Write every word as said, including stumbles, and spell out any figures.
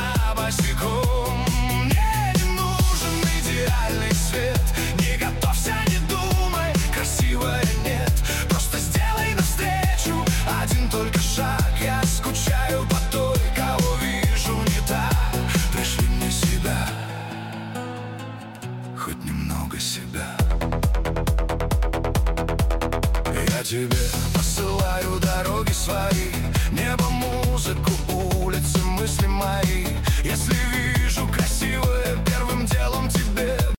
одна босиком. Мне не нужен идеальный свет. Не готовься, не думай, красивая нет. Просто сделай навстречу один только шаг. Я скучаю по той, кого вижу не так. Пришли мне себя, хоть немного себя. Я тебе посылаю дороги свои, небо, музыку, улицы, мысли мои. Если